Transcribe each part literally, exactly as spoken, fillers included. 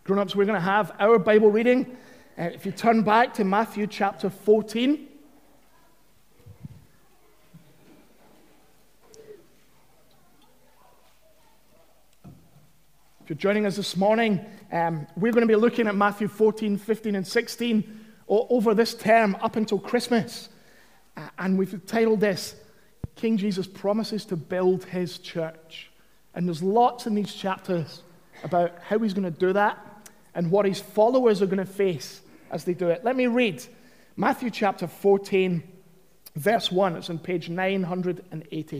Grown-ups, we're going to have our Bible reading. Uh, if you turn back to Matthew chapter fourteen. If you're joining us this morning, um, we're going to be looking at Matthew fourteen, fifteen, and sixteen o- over this term up until Christmas. Uh, and we've titled this, King Jesus Promises to Build His Church. And there's lots in these chapters about how he's going to do that and what his followers are going to face as they do it. Let me read Matthew chapter fourteen, verse one. It's on page nine hundred eighty.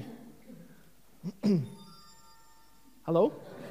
Hello?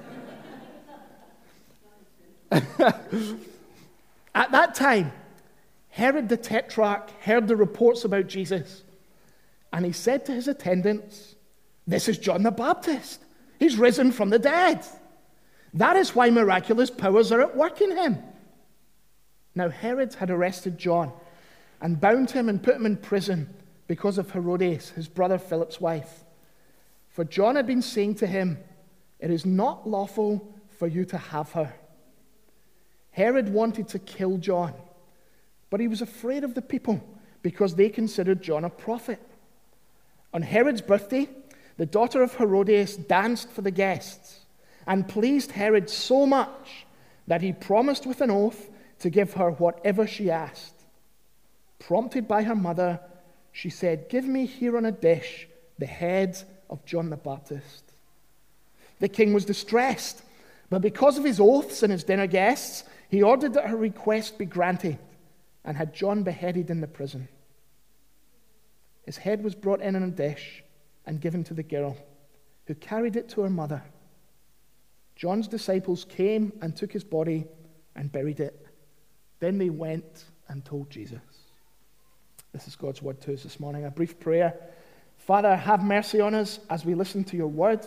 At that time, Herod the Tetrarch heard the reports about Jesus, and he said to his attendants, "This is John the Baptist. He's risen from the dead. That is why miraculous powers are at work in him." Now Herod had arrested John and bound him and put him in prison because of Herodias, his brother Philip's wife. For John had been saying to him, "It is not lawful for you to have her." Herod wanted to kill John, but he was afraid of the people because they considered John a prophet. On Herod's birthday, the daughter of Herodias danced for the guests and pleased Herod so much that he promised with an oath to give her whatever she asked. Prompted by her mother, she said, "Give me here on a dish the head of John the Baptist." The king was distressed, but because of his oaths and his dinner guests, he ordered that her request be granted and had John beheaded in the prison. His head was brought in on a dish and given to the girl, who carried it to her mother. John's disciples came and took his body and buried it. Then they went and told Jesus. This is God's word to us this morning. A brief prayer. Father, have mercy on us as we listen to your word.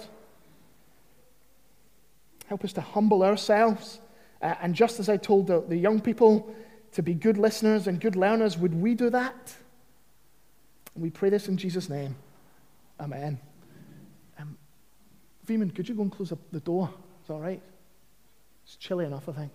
Help us to humble ourselves. Uh, and just as I told the, the young people to be good listeners and good learners, would we do that? And we pray this in Jesus' name. Amen. Um, Veeman, could you go and close up the door? Is that all right? It's chilly enough, I think.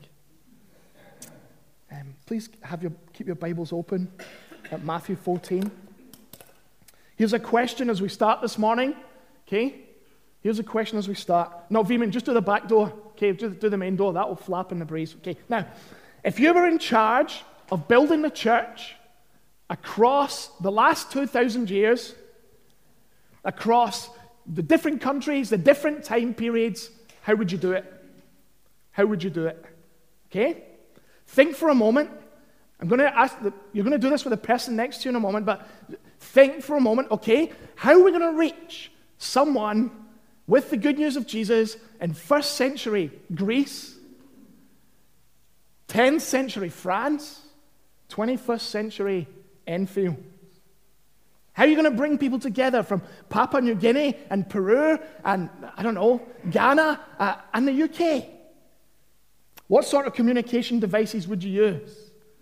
Um, please have your keep your Bibles open at Matthew fourteen. Here's a question as we start this morning. Okay? Here's a question as we start. No, Veeman, just do the back door. Okay, do, do the main door. That will flap in the breeze. Okay, now, if you were in charge of building the church across the last two thousand years, across the different countries, the different time periods, how would you do it? How would you do it? Okay? Think for a moment. I'm going to ask, the, you're going to do this with the person next to you in a moment, but think for a moment, okay? How are we going to reach someone with the good news of Jesus in first century Greece, tenth century France, twenty-first century Enfield? How are you going to bring people together from Papua New Guinea and Peru and, I don't know, Ghana uh, and the U K? What sort of communication devices would you use?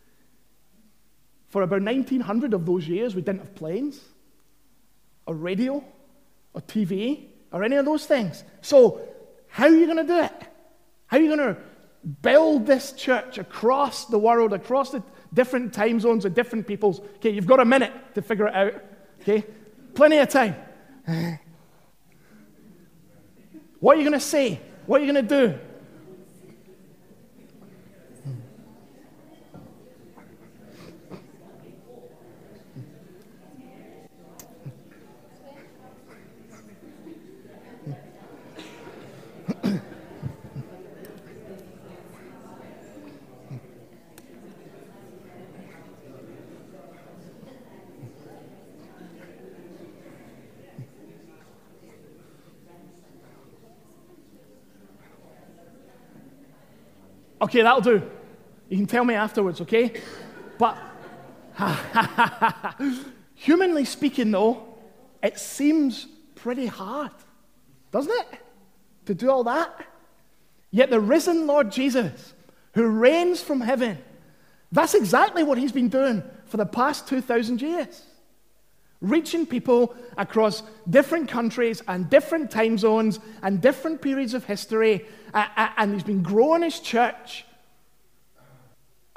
For about nineteen hundred of those years, we didn't have planes or radio or T V or any of those things. So how are you going to do it? How are you going to build this church across the world, across the different time zones of different peoples? Okay, you've got a minute to figure it out. Okay, plenty of time. What are you going to say? What are you going to do? Okay, that'll do. You can tell me afterwards, okay? But, humanly speaking, though, it seems pretty hard, doesn't it? To do all that. Yet the risen Lord Jesus, who reigns from heaven, that's exactly what he's been doing for the past two thousand years. Reaching people across different countries and different time zones and different periods of history. Uh, uh, and he's been growing his church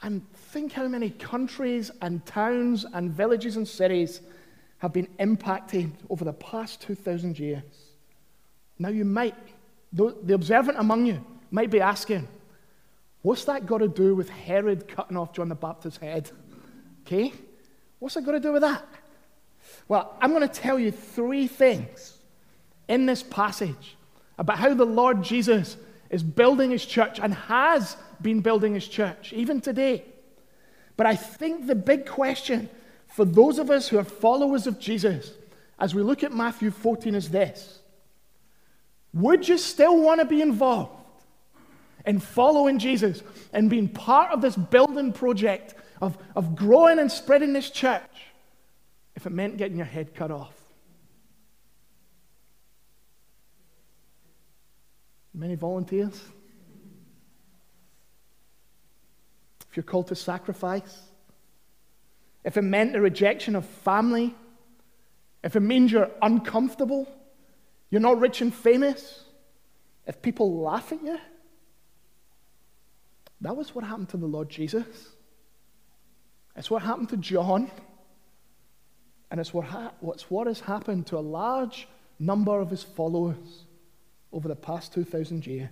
And think how many countries and towns and villages and cities have been impacted over the past two thousand years. Now you might, the observant among you might be asking, what's that got to do with Herod cutting off John the Baptist's head? Okay? What's that got to do with that? Well, I'm going to tell you three things in this passage about how the Lord Jesus is building his church and has been building his church, even today. But I think the big question for those of us who are followers of Jesus as we look at Matthew fourteen is this. Would you still want to be involved in following Jesus and being part of this building project of, of growing and spreading this church if it meant getting your head cut off? Many volunteers? If you're called to sacrifice, if it meant the rejection of family, if it means you're uncomfortable, you're not rich and famous, if people laugh at you, that was what happened to the Lord Jesus. It's what happened to John, and it's what, ha- what's what has happened to a large number of his followers over the past two thousand years.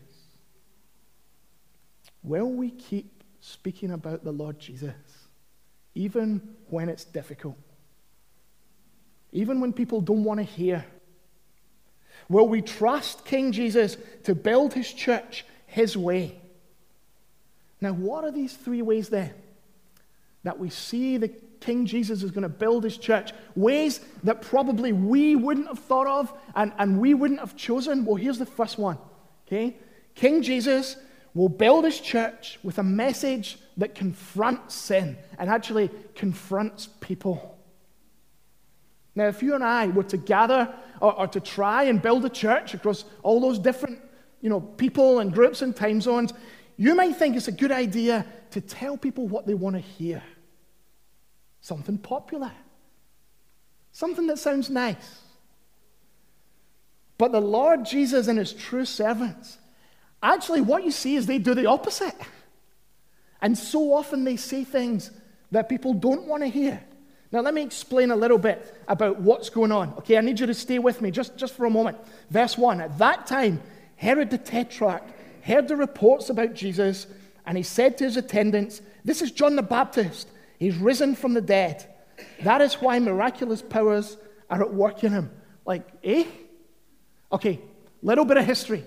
Will we keep speaking about the Lord Jesus, even when it's difficult? Even when people don't want to hear? Will we trust King Jesus to build his church his way? Now, what are these three ways then that we see the King Jesus is going to build his church? Ways that probably we wouldn't have thought of and, and we wouldn't have chosen. Well, here's the first one. Okay? King Jesus will build his church with a message that confronts sin and actually confronts people. Now, if you and I were to gather or, or to try and build a church across all those different, you know, people and groups and time zones, you might think it's a good idea to tell people what they want to hear. Something popular. Something that sounds nice. But the Lord Jesus and his true servants, actually what you see is they do the opposite. And so often they say things that people don't want to hear. Now let me explain a little bit about what's going on. Okay, I need you to stay with me just, just for a moment. Verse one, at that time, Herod the Tetrarch heard the reports about Jesus, and he said to his attendants, "This is John the Baptist. He's risen from the dead. That is why miraculous powers are at work in him." Like, eh? Okay, little bit of history.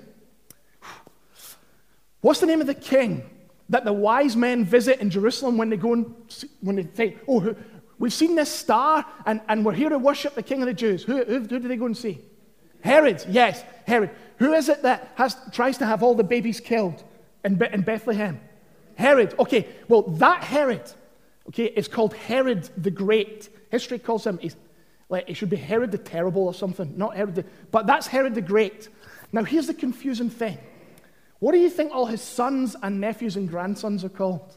What's the name of the king that the wise men visit in Jerusalem when they go and see, when they say, "Oh, we've seen this star, and, and we're here to worship the King of the Jews"? Who, who, who do they go and see? Herod. Yes, Herod. Who is it that has tries to have all the babies killed in, Be- in Bethlehem? Herod. Okay, well, that Herod, okay, is called Herod the Great. History calls him, he's, like, it should be Herod the Terrible or something, not Herod the, but that's Herod the Great. Now, here's the confusing thing. What do you think all his sons and nephews and grandsons are called?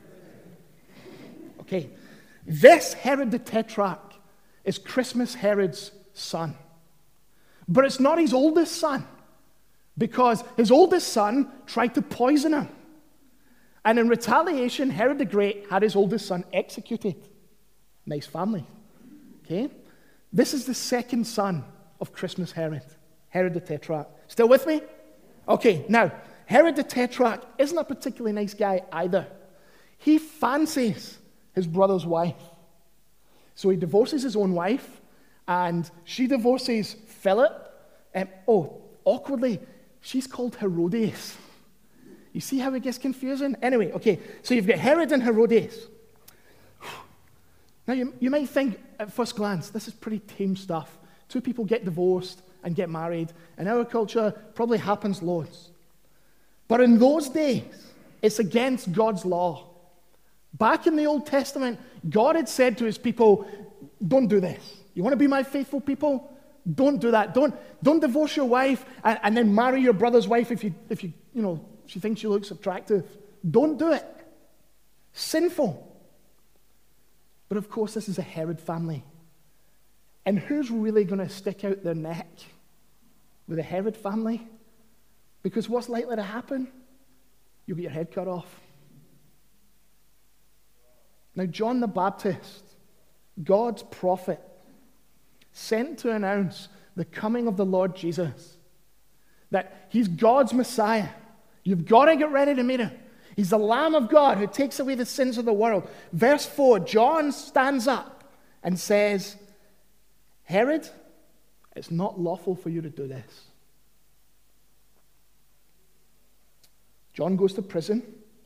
Okay, this Herod the Tetrarch is Christmas Herod's son. But it's not his oldest son, because his oldest son tried to poison him. And in retaliation, Herod the Great had his oldest son executed. Nice family. Okay? This is the second son of Christmas Herod, Herod the Tetrarch. Still with me? Okay, now, Herod the Tetrarch isn't a particularly nice guy either. He fancies his brother's wife. So he divorces his own wife, and she divorces Philip. Um, oh, awkwardly, she's called Herodias. You see how it gets confusing? Anyway, okay, so you've got Herod and Herodias. Now, you, you might think at first glance, this is pretty tame stuff. Two people get divorced and get married. In our culture, probably happens loads. But in those days, it's against God's law. Back in the Old Testament, God had said to his people, don't do this. You want to be my faithful people? Don't do that. Don't, don't divorce your wife and, and then marry your brother's wife if you, if you, you know, she thinks she looks attractive. Don't do it. Sinful. But of course, this is a Herod family. And who's really going to stick out their neck with the Herod family? Because what's likely to happen? You'll get your head cut off. Now, John the Baptist, God's prophet, sent to announce the coming of the Lord Jesus, that he's God's Messiah. You've got to get ready to meet him. He's the Lamb of God who takes away the sins of the world. Verse four, John stands up and says, Herod, it's not lawful for you to do this. John goes to prison.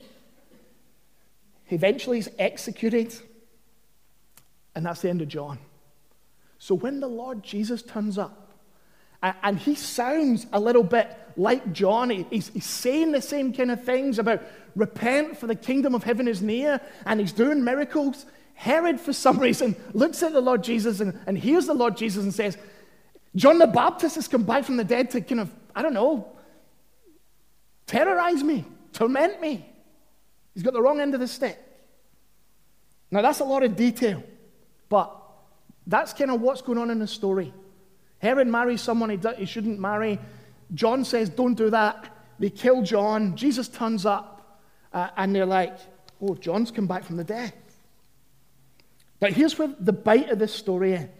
Eventually he's executed. And that's the end of John. So when the Lord Jesus turns up, and he sounds a little bit like John, he's, he's saying the same kind of things about repent for the kingdom of heaven is near, and he's doing miracles. Herod, for some reason, looks at the Lord Jesus and, and hears the Lord Jesus and says, John the Baptist has come back from the dead to kind of, I don't know, terrorize me, torment me. He's got the wrong end of the stick. Now, that's a lot of detail, but that's kind of what's going on in the story. Herod marries someone he, do, he shouldn't marry. John says, don't do that. They kill John. Jesus turns up, uh, and they're like, oh, John's come back from the dead. But here's where the bite of this story is.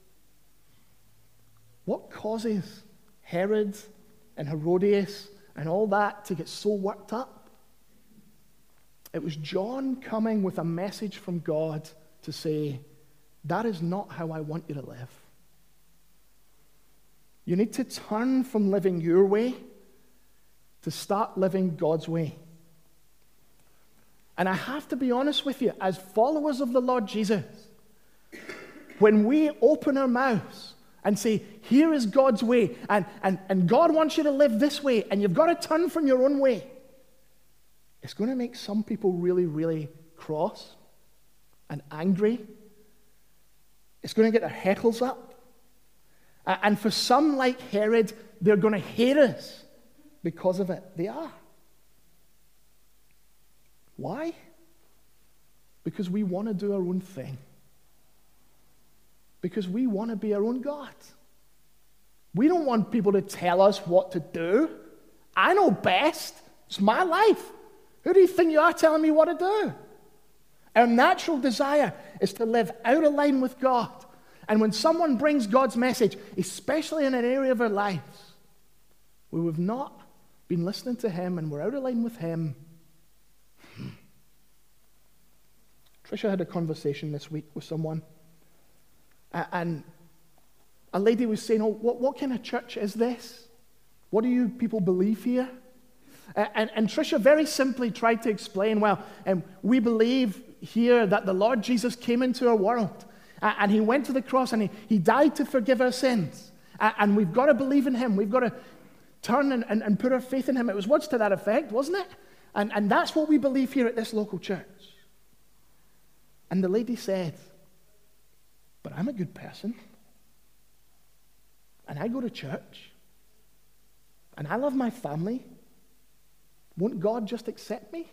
What causes Herod and Herodias and all that to get so worked up? It was John coming with a message from God to say, that is not how I want you to live. You need to turn from living your way to start living God's way. And I have to be honest with you, as followers of the Lord Jesus, when we open our mouths and say, here is God's way, and, and, and God wants you to live this way, and you've got to turn from your own way, it's going to make some people really, really cross and angry. It's going to get their heckles up. And for some, like Herod, they're going to hate us because of it. They are. Why? Because we want to do our own thing. Because we want to be our own God. We don't want people to tell us what to do. I know best. It's my life. Who do you think you are telling me what to do? Our natural desire is to live out of line with God. And when someone brings God's message, especially in an area of our lives where we've not been listening to him and we're out of line with him. Tricia had a conversation this week with someone, and a lady was saying, oh, what, what kind of church is this? What do you people believe here? And, and Tricia very simply tried to explain, well, um, we believe here that the Lord Jesus came into our world, and he went to the cross, and he, he died to forgive our sins. And we've got to believe in him. We've got to turn and, and, and put our faith in him. It was words to that effect, wasn't it? And, and that's what we believe here at this local church. And the lady said, but I'm a good person. And I go to church. And I love my family. Won't God just accept me?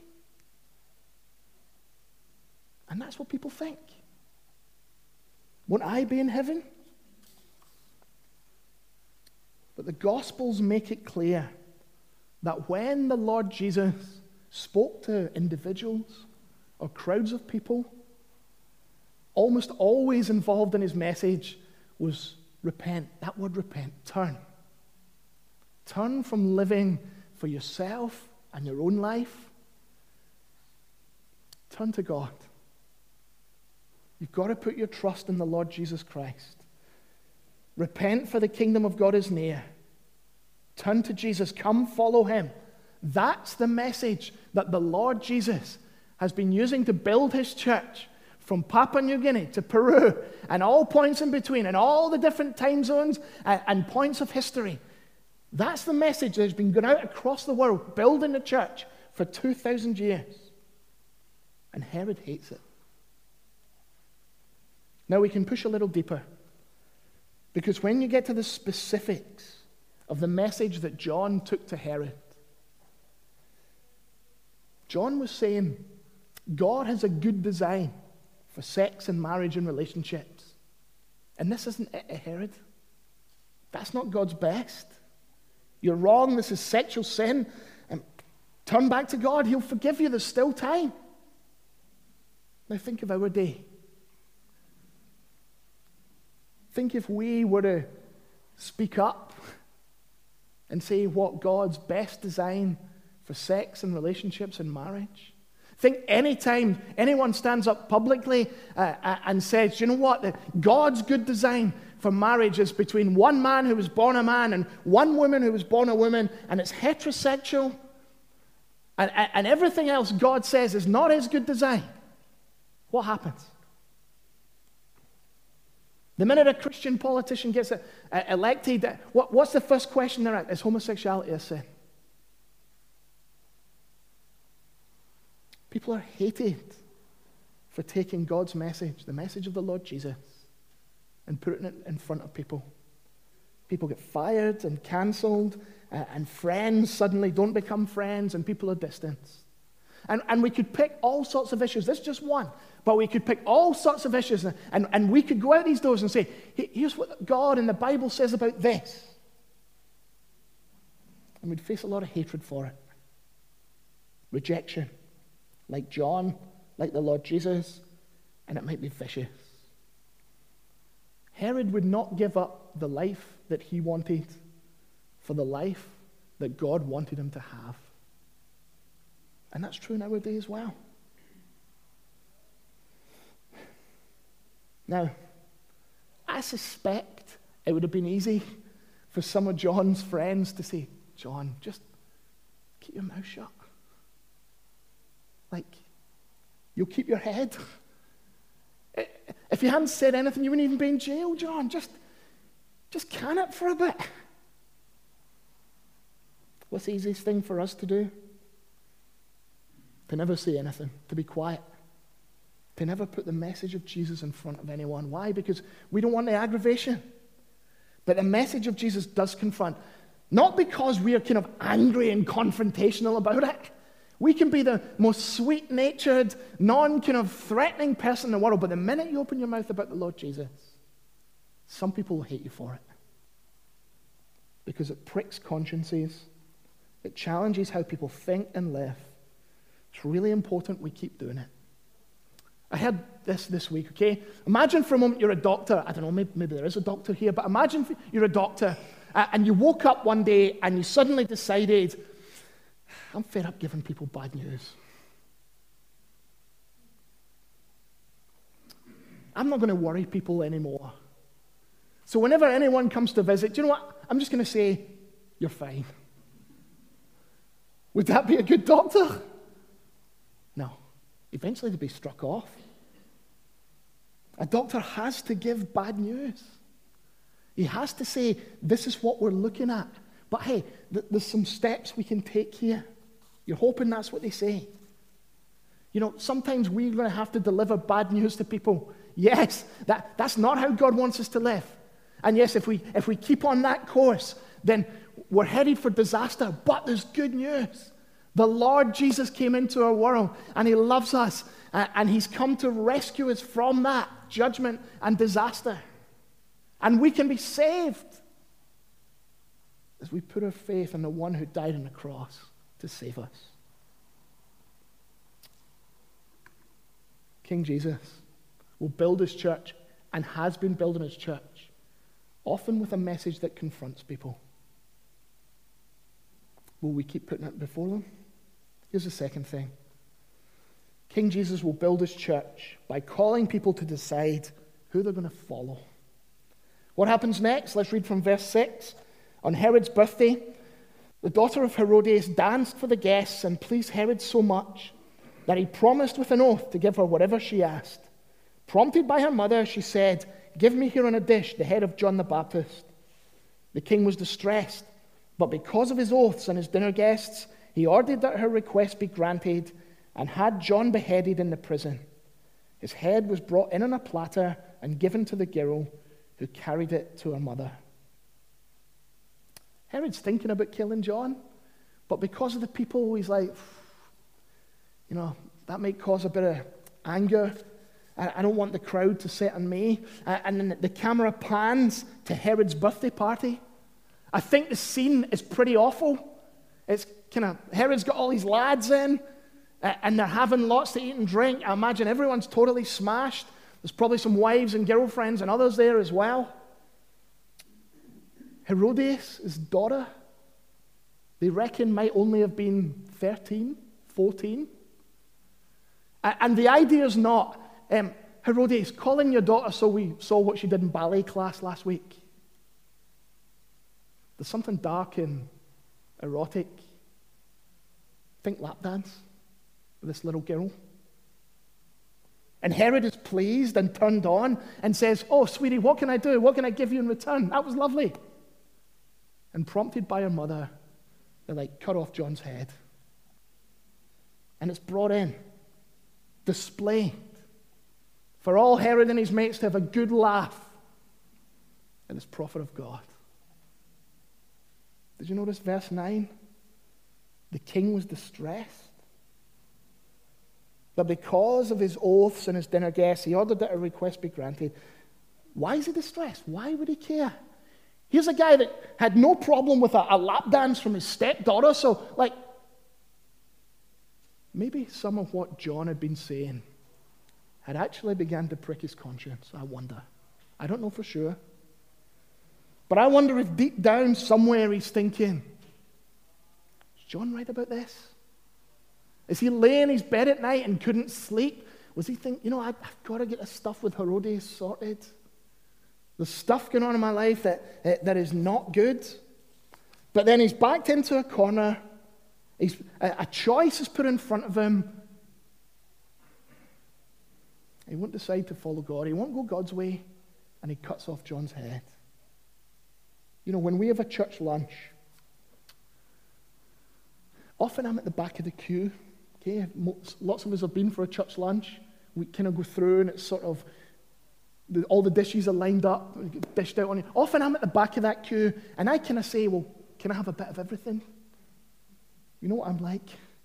And that's what people think. Won't I be in heaven? But the Gospels make it clear that when the Lord Jesus spoke to individuals or crowds of people, almost always involved in his message was repent. That word repent, turn. Turn from living for yourself and your own life. Turn to God. You've got to put your trust in the Lord Jesus Christ. Repent, for the kingdom of God is near. Turn to Jesus. Come follow him. That's the message that the Lord Jesus has been using to build his church from Papua New Guinea to Peru and all points in between and all the different time zones and, and points of history. That's the message that has been going out across the world, building the church for two thousand years. And Herod hates it. Now we can push a little deeper, because when you get to the specifics of the message that John took to Herod, John was saying God has a good design for sex and marriage and relationships. And this isn't it, Herod. That's not God's best. You're wrong. This is sexual sin. And turn back to God. He'll forgive you. There's still time. Now think of our day. Think if we were to speak up and say what God's best design for sex and relationships and marriage. Think anytime anyone stands up publicly uh, and says, you know what, God's good design for marriage is between one man who was born a man and one woman who was born a woman, and it's heterosexual, and, and everything else God says is not his good design. What happens? The minute a Christian politician gets uh, elected, uh, what, what's the first question they're at? Is homosexuality a sin? People are hated for taking God's message, the message of the Lord Jesus, and putting it in front of people. People get fired and cancelled, uh, and friends suddenly don't become friends, and people are distanced. And, and we could pick all sorts of issues. This is just one. But we could pick all sorts of issues, and, and, and we could go out these doors and say, here's what God and the Bible says about this. And we'd face a lot of hatred for it. Rejection. Like John, like the Lord Jesus, and it might be vicious. Herod would not give up the life that he wanted for the life that God wanted him to have. And that's true in our day as well. Now, I suspect it would have been easy for some of John's friends to say, John, just keep your mouth shut. Like, you'll keep your head. If you hadn't said anything, you wouldn't even be in jail, John. Just, just can it for a bit. What's the easiest thing for us to do? To never say anything, to be quiet. To never put the message of Jesus in front of anyone. Why? Because we don't want the aggravation. But the message of Jesus does confront. Not because we are kind of angry and confrontational about it. We can be the most sweet-natured, non-kind of threatening person in the world, but the minute you open your mouth about the Lord Jesus, some people will hate you for it. Because it pricks consciences. It challenges how people think and live. It's really important we keep doing it. I heard this this week, okay? Imagine for a moment you're a doctor. I don't know, maybe, maybe there is a doctor here, but imagine you're a doctor uh, and you woke up one day and you suddenly decided, I'm fed up giving people bad news. I'm not going to worry people anymore. So whenever anyone comes to visit, do you know what? I'm just going to say, you're fine. Would that be a good doctor? No. Eventually they'll be struck off. A doctor has to give bad news. He has to say, this is what we're looking at. But hey, th- there's some steps we can take here. You're hoping that's what they say. You know, sometimes we're going to have to deliver bad news to people. Yes, that, that's not how God wants us to live. And yes, if we, if we keep on that course, then we're headed for disaster. But there's good news. The Lord Jesus came into our world, and he loves us, and he's come to rescue us from that judgment and disaster. And we can be saved as we put our faith in the one who died on the cross to save us. King Jesus will build his church and has been building his church, often with a message that confronts people. Will we keep putting it before them? Here's the second thing. King Jesus will build his church by calling people to decide who they're going to follow. What happens next? Let's read from verse six. On Herod's birthday, the daughter of Herodias danced for the guests and pleased Herod so much that he promised with an oath to give her whatever she asked. Prompted by her mother, she said, "Give me here on a dish the head of John the Baptist." The king was distressed, but because of his oaths and his dinner guests, he ordered that her request be granted and had John beheaded in the prison. His head was brought in on a platter and given to the girl, who carried it to her mother. Herod's thinking about killing John, but because of the people, he's like, you know, that might cause a bit of anger. I don't want the crowd to sit on me. And then the camera pans to Herod's birthday party. I think the scene is pretty awful. It's kind of, Herod's got all these lads in, and they're having lots to eat and drink. I imagine everyone's totally smashed. There's probably some wives and girlfriends and others there as well. Herodias, his daughter, they reckon might only have been thirteen, fourteen. And the idea is not, um, Herodias, calling your daughter so we saw what she did in ballet class last week. There's something dark and erotic. Think lap dance with this little girl. And Herod is pleased and turned on and says, oh, sweetie, what can I do? What can I give you in return? That was lovely. And prompted by her mother, they like cut off John's head. And it's brought in, displayed, for all Herod and his mates to have a good laugh at this prophet of God. Did you notice verse nine? The king was distressed. But because of his oaths and his dinner guests, he ordered that a request be granted. Why is he distressed? Why would he care? Here's a guy that had no problem with a, a lap dance from his stepdaughter. So, like, maybe some of what John had been saying had actually begun to prick his conscience. I wonder. I don't know for sure. But I wonder if deep down somewhere he's thinking, is John right about this? Is he laying in his bed at night and couldn't sleep? Was he thinking, you know, I've got to get this stuff with Herodias sorted? There's stuff going on in my life that, that is not good. But then he's backed into a corner. He's, a, a choice is put in front of him. He won't decide to follow God. He won't go God's way. And he cuts off John's head. You know, when we have a church lunch, often I'm at the back of the queue. Okay, lots of us have been for a church lunch. We kind of go through and it's sort of, the, all the dishes are lined up, dished out on it. Often I'm at the back of that queue and I kind of say, well, can I have a bit of everything? You know what I'm like?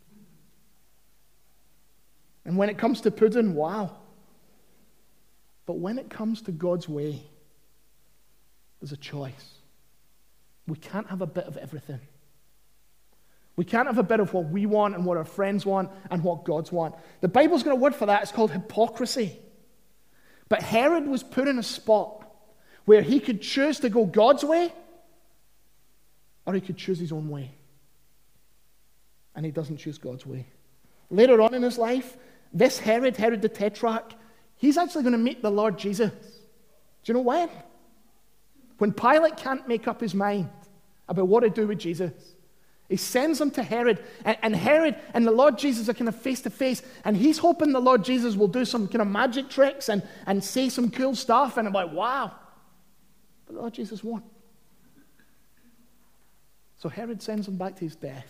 And when it comes to pudding, wow. But when it comes to God's way, there's a choice. We can't have a bit of everything. We can't have a bit of what we want and what our friends want and what God's want. The Bible's got a word for that. It's called hypocrisy. But Herod was put in a spot where he could choose to go God's way or he could choose his own way. And he doesn't choose God's way. Later on in his life, this Herod, Herod the Tetrarch, he's actually going to meet the Lord Jesus. Do you know when? When Pilate can't make up his mind about what to do with Jesus. He sends him to Herod, and, and Herod and the Lord Jesus are kind of face to face, and he's hoping the Lord Jesus will do some kind of magic tricks and, and say some cool stuff, and I'm like, wow. But the Lord Jesus won't. So Herod sends him back to his death.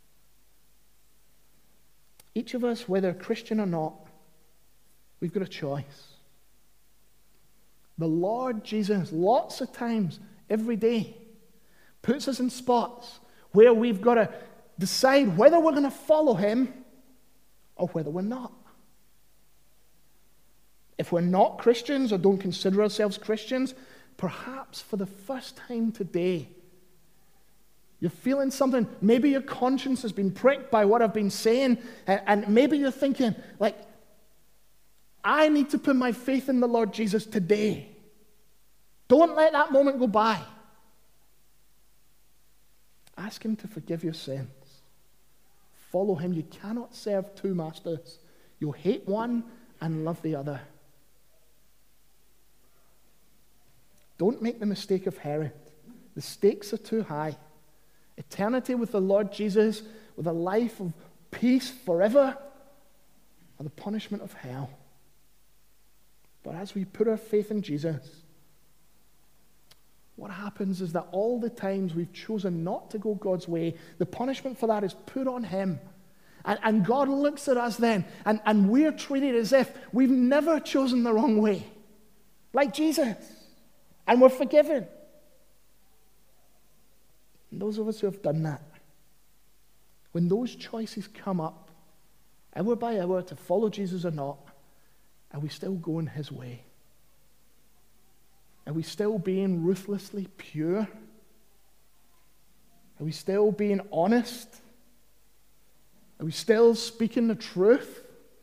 Each of us, whether Christian or not, we've got a choice. The Lord Jesus, lots of times, every day, puts us in spots where we've got to decide whether we're going to follow him or whether we're not. If we're not Christians or don't consider ourselves Christians, perhaps for the first time today, you're feeling something. Maybe your conscience has been pricked by what I've been saying, and maybe you're thinking, like, I need to put my faith in the Lord Jesus today. Don't let that moment go by. Ask him to forgive your sins. Follow him. You cannot serve two masters. You'll hate one and love the other. Don't make the mistake of Herod. The stakes are too high. Eternity with the Lord Jesus, with a life of peace forever, or the punishment of hell. But as we put our faith in Jesus, what happens is that all the times we've chosen not to go God's way, the punishment for that is put on him. And, and God looks at us then, and, and we're treated as if we've never chosen the wrong way. Like Jesus. And we're forgiven. And those of us who have done that, when those choices come up, hour by hour, to follow Jesus or not, are we still going his way? Are we still being ruthlessly pure? Are we still being honest? Are we still speaking the truth?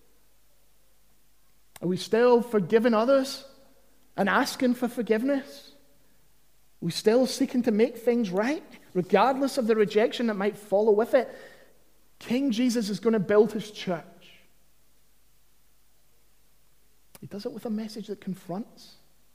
Are we still forgiving others and asking for forgiveness? Are we still seeking to make things right, regardless of the rejection that might follow with it? King Jesus is going to build his church. He does it with a message that confronts.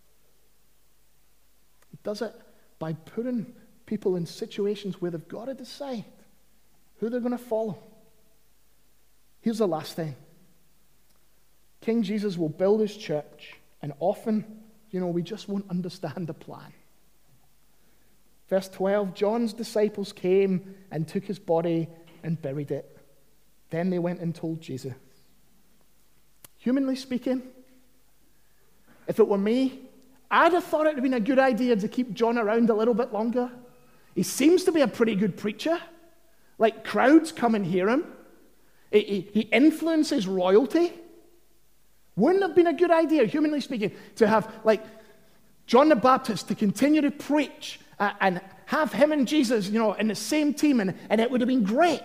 He does it by putting people in situations where they've got to decide who they're going to follow. Here's the last thing. King Jesus will build his church, and often, you know, we just won't understand the plan. Verse twelve, John's disciples came and took his body and buried it. Then they went and told Jesus. Humanly speaking, if it were me, I'd have thought it would have been a good idea to keep John around a little bit longer. He seems to be a pretty good preacher. Like, crowds come and hear him. He, he, he influences royalty. Wouldn't it have been a good idea, humanly speaking, to have, like, John the Baptist to continue to preach uh, and have him and Jesus, you know, in the same team, and, and it would have been great.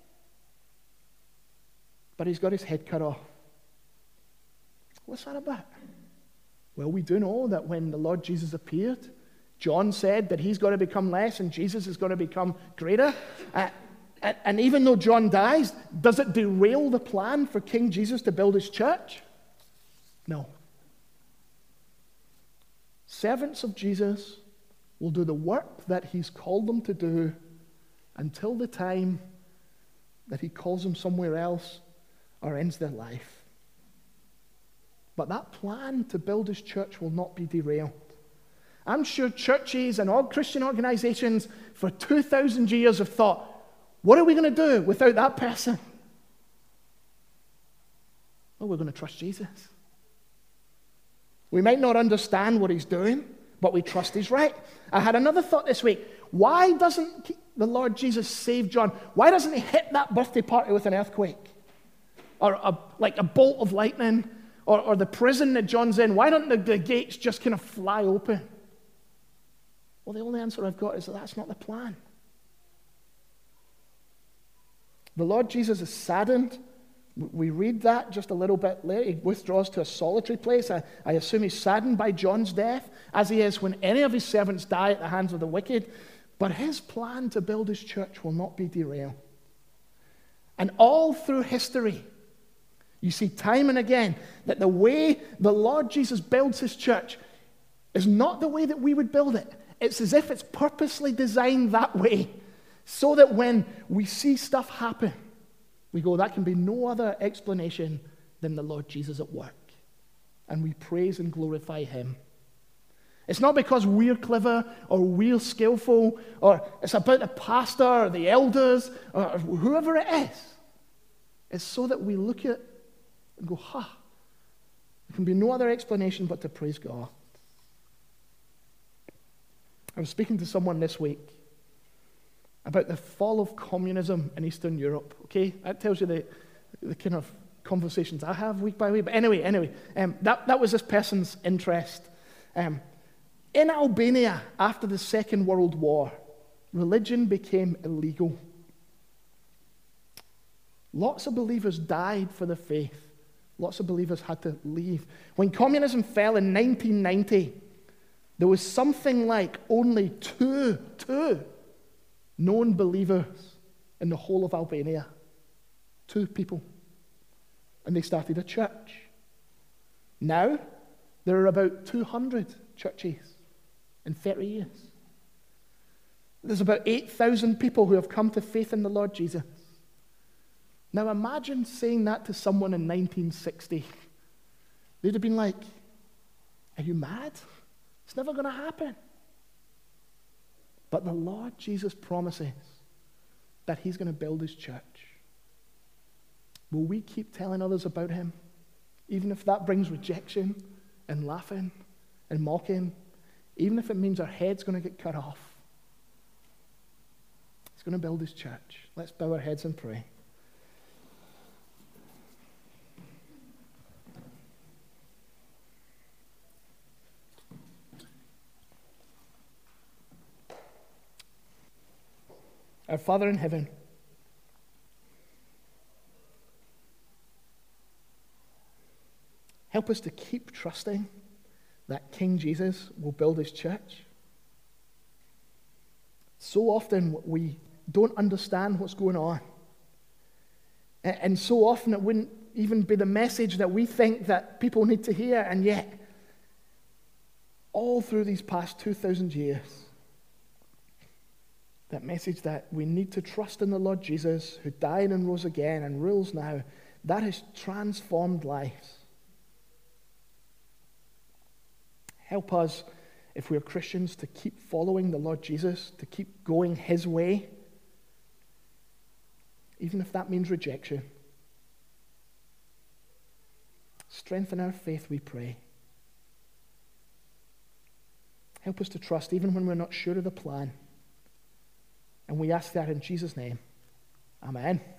But he's got his head cut off. What's that about? Well, we do know that when the Lord Jesus appeared, John said that he's got to become less and Jesus is going to become greater. Uh, and, and even though John dies, does it derail the plan for King Jesus to build his church? No. Servants of Jesus will do the work that he's called them to do until the time that he calls them somewhere else or ends their life. But that plan to build his church will not be derailed. I'm sure churches and all Christian organizations for two thousand years have thought, what are we going to do without that person? Well, we're going to trust Jesus. We might not understand what he's doing, but we trust he's right. I had another thought this week. Why doesn't the Lord Jesus save John? Why doesn't he hit that birthday party with an earthquake? Or a, like a bolt of lightning? Or, or the prison that John's in? Why don't the, the gates just kind of fly open? Well, the only answer I've got is that that's not the plan. The Lord Jesus is saddened. We read that just a little bit later. He withdraws to a solitary place. I, I assume he's saddened by John's death, as he is when any of his servants die at the hands of the wicked. But his plan to build his church will not be derailed. And all through history, you see time and again that the way the Lord Jesus builds his church is not the way that we would build it. It's as if it's purposely designed that way, so that when we see stuff happen, we go, that can be no other explanation than the Lord Jesus at work. And we praise and glorify him. It's not because we're clever or we're skillful, or it's about the pastor or the elders or whoever it is. It's so that we look at it and go, ha, huh, there can be no other explanation but to praise God. I was speaking to someone this week about the fall of communism in Eastern Europe. Okay, that tells you the, the kind of conversations I have week by week. But anyway, anyway, um, that, that was this person's interest. Um, in Albania, after the Second World War, religion became illegal. Lots of believers died for their faith. Lots of believers had to leave. When communism fell in nineteen ninety, there was something like only two, two known believers in the whole of Albania. Two people. And they started a church. Now, there are about two hundred churches in thirty years. There's about eight thousand people who have come to faith in the Lord Jesus. Now imagine saying that to someone in nineteen sixty. They'd have been like, are you mad? It's never going to happen. But the Lord Jesus promises that he's going to build his church. Will we keep telling others about him, even if that brings rejection and laughing and mocking, even if it means our head's going to get cut off? He's going to build his church. Let's bow our heads and pray. Our Father in heaven, Help us to keep trusting that King Jesus will build his church. So often we don't understand what's going on. And so often it wouldn't even be the message that we think that people need to hear. And yet, all through these past two thousand years, that message that we need to trust in the Lord Jesus, who died and rose again and rules now, that has transformed lives. Help us, if we're Christians, to keep following the Lord Jesus, to keep going his way, even if that means rejection. Strengthen our faith, we pray. Help us to trust even when we're not sure of the plan. And we ask that in Jesus' name. Amen.